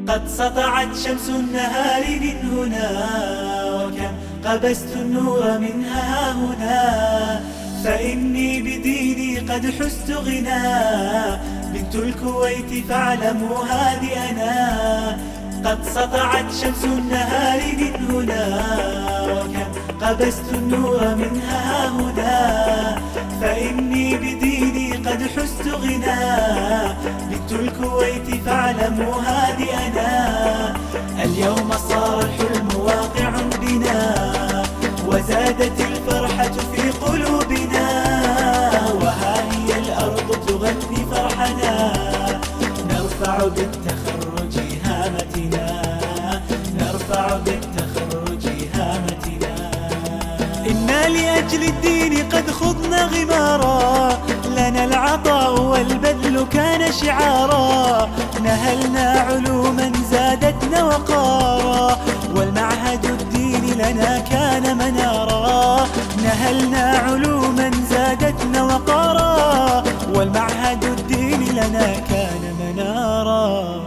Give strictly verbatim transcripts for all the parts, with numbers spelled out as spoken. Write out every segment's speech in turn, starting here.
قد سطعت شمس النهار من هنا، وكم قبست النور منها هنا. فإني بديني قد حزت غنى، بنت الكويت فاعلموا هذه أنا. قد سطعت شمس النهار من هنا، وكم قبست النور منها هنا. فإني بديني قد حزت غنى، بنت الكويت فاعلموا هذه أنا. اليوم صار الحلم واقع بنا، وزادت الفرحة في قلوبنا. وها هي الأرض تغني فرحنا، نرفع بالتخرج هامتنا، نرفع بالتخرج هامتنا. إنا لأجل الدين قد خضنا غمارا، لنا العطاء والبذل كان شعارا. نهلنا علوما زادتنا وقارا، والمعهد الديني لنا كان منارا. نهلنا علوما زادتنا وقارا، والمعهد الديني لنا كان منارا.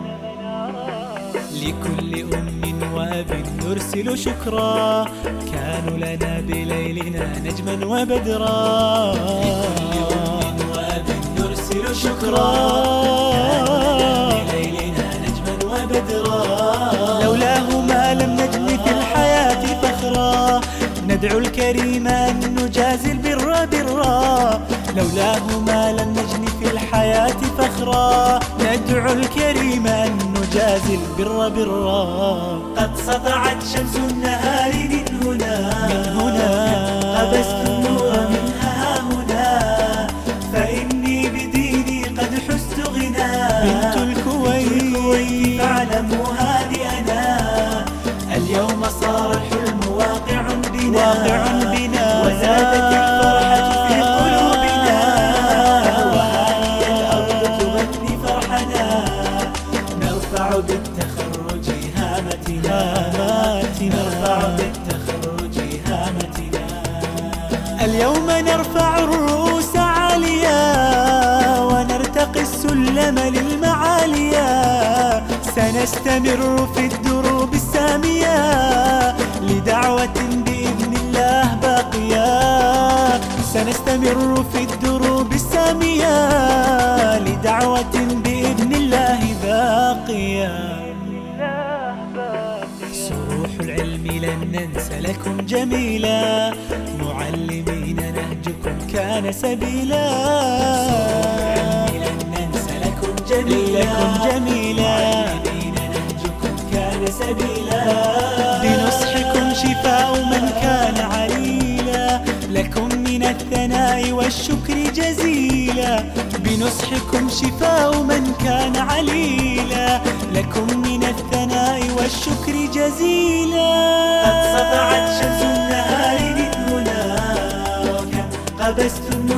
لكل أم وأب نرسل شكرا، كانوا لنا بليلنا نجما وبدرا. لكل أم وأب نرسل شكرا، كانوا لنا بليلنا نجما وبدرا. لولاهما لم نجني في الحياة فخرا، ندعو الكريم أن نجازي البر برا. لولاهما لم نجني في الحياة فخرا، ندعو الكريم أن نجازي البر برا. قد سطعت شمس النهار من هنا، من هنا قبست النور منها هنا. فإني بديني قد حزت غنى، بنت الكويت فاعلموا هذه أنا. اليوم صار الحلم واقع بنا، واقع بنا وزادت الفرحة في قلوبنا. وها هي الأرض تغني فرحنا، نرفع بالتخرج هامتنا، نرفع بالتخرج هامتنا. اليوم نرفع الرؤوس عالية، ونرتقي السلم للمعالية. سنستمر في الدروب السامية، لدعوة بإذن الله باقية. سنستمر في الدروب السامية، لدعوة بإذن الله باقية. سروح العلم لن ننسى لكم جميلا، معلمين نهجكم كان سبيلا. سروح العلم لن ننسى لكم جميلا، لكم جميلا معلمين نهجكم كان سبيلا. بنصحكم شفاء من كان عليلا، لكم من الثناء والشكر جزيلا. بنصحكم شفاء من كان عليلا، لكم من الثناء والشكر جزيلا. قد سطعت شمس النهار من هنا، وكم قبست النور